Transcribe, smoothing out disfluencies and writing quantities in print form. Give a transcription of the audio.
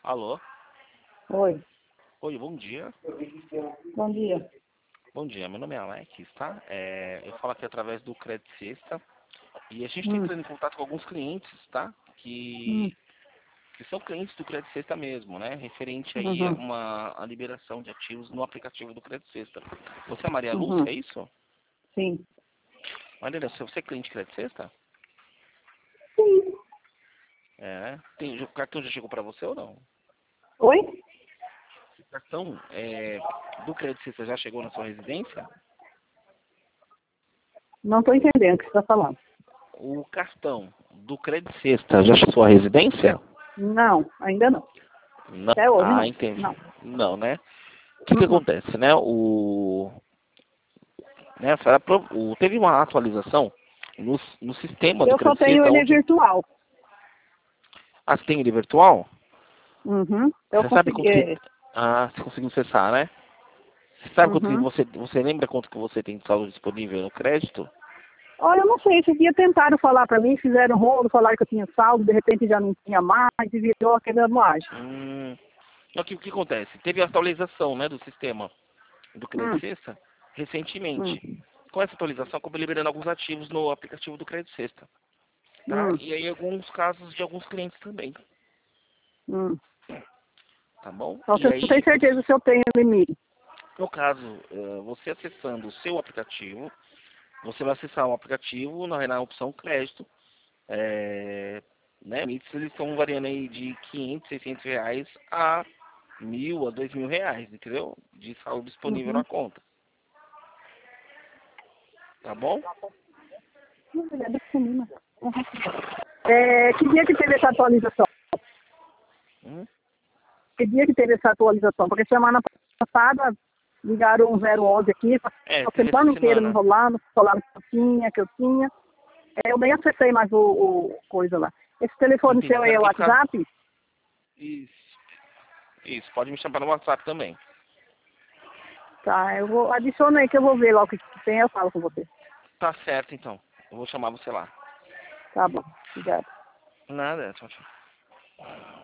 Alô? Oi, Oi, bom dia. bom dia. Bom dia, meu nome é Alex, tá? Eu falo aqui através do Credit Sexta e a gente está Hum, entrando em contato com alguns clientes, tá? hum, Que são clientes do Credit Sexta mesmo, né? Referente aí uhum, a liberação de ativos no aplicativo do Credit Sexta. Você é Maria Lúcia, uhum, é isso? sim. Maria Lúcia, você é cliente Credit Sexta? Sim. É. O cartão já chegou para você ou não? Oi? O cartão do Credit Sexta já chegou na sua residência? Não estou entendendo o que você está falando. O cartão do Credit Sexta já chegou à sua residência? Não, ainda não. Não. Até hoje Ah, não. entendi. Não. Não, né? O que Uhum. acontece, né? Teve uma atualização no sistema do Eu só Credit tenho Sexta, ele onde virtual. você tem ele virtual. Uhum. Eu Você sabe consegui. quanto que... Ah, você conseguiu acessar, né? Você sabe quanto que Uhum. você lembra quanto que você tem de saldo disponível no crédito? Olha, eu não sei, esse dia tentaram falar para mim, fizeram um rolo, falaram que eu tinha saldo, de repente já não tinha mais, e virou aquela moagem. O que acontece? Teve a atualização, né, do sistema do Credit Hum, Sexta hum, recentemente. Com essa atualização, acabou liberando alguns ativos no aplicativo do Credit Sexta, tá? hum, E aí alguns casos de alguns clientes também, hum. tá bom? Então E você não tem aí, certeza se eu tenho limite. no caso, você acessando o seu aplicativo, você vai acessar o aplicativo na opção crédito, né? Limites eles estão variando aí de 500, 600 reais a 1.000 a 2.000 reais, entendeu? De saldo disponível na Uhum. conta, tá bom? Que dia que teve essa atualização? Hum? Que dia que teve essa atualização? Porque semana passada ligaram um 011 aqui, a Teve essa semana inteira me semana. enrolando, falaram que eu tinha. Eu nem acessei mais o coisa lá. Esse telefone Entendi. seu Você é o quer ficar? WhatsApp? Isso. Isso, pode me chamar no WhatsApp também. Tá, eu vou, adiciona aí que eu vou ver lá o que tem, eu falo com você. Tá certo, então. Eu vou chamar você lá. Tá bom, obrigada. Nada, tchau, tchau.